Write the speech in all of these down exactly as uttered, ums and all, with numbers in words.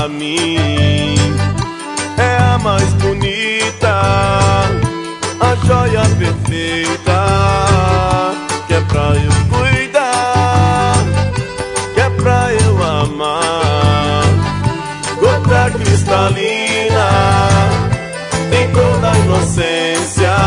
pra mim é a mais bonita, a joia perfeita, que é pra eu cuidar, que é pra eu amar. Gota cristalina, tem toda a inocência.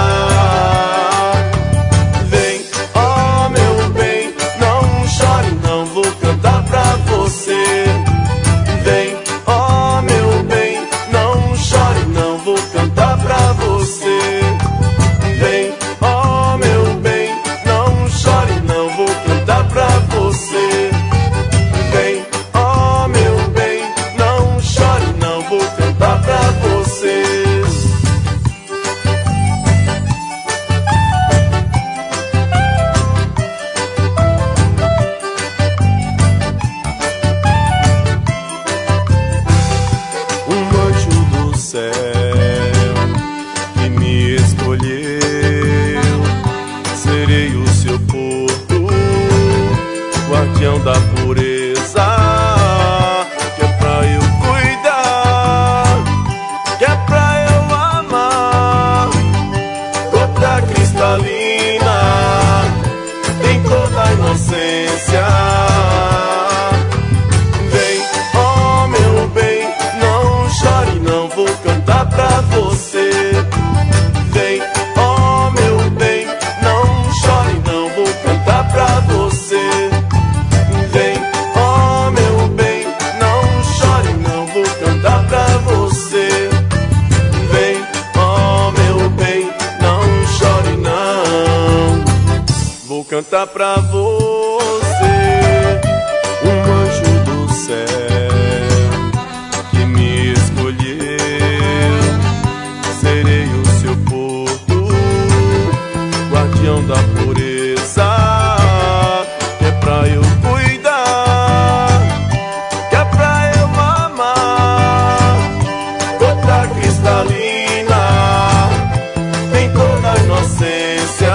Vem, ó meu bem, não chore, não vou cantar pra você. Vem, ó meu bem, não chore, não vou cantar pra você. Vem, ó meu bem, não chore, não vou cantar pra você. Vem, ó meu bem, não chore, não vou cantar pra você. Um anjo do céu que me escolheu, serei o seu porto, guardião da pureza, que é pra eu cuidar, que é pra eu amar. Gota cristalina, tem toda a inocência. Vem, ó meu bem, não chore, não vou cantar pra você. Vem, ó meu bem, não chore, não vou cantar pra você. Vem, ó meu bem, não chore, não vou cantar pra você. Vem, ó meu bem, não chore, não vou cantar pra você. Um anjo do céu que me escolheu, serei o seu porto, guardião da pureza, que é pra eu cuidar, que é pra eu amar. Gota cristalina, tem toda a inocência.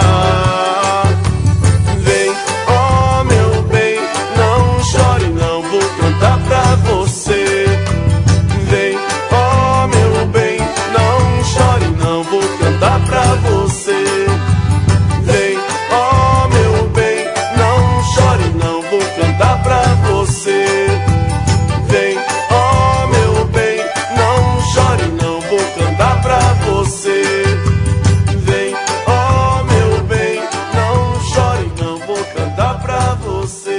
Vem, ó meu bem, não chore, não vou cantar pra você. Vem, ó meu bem, não chore, não vou cantar pra você. Vem, ó meu bem, não chore, não vou cantar pra você. Vem, ó meu bem, não chore, não vou cantar pra você. Vem, ó meu bem, não chore, não vou cantar pra você.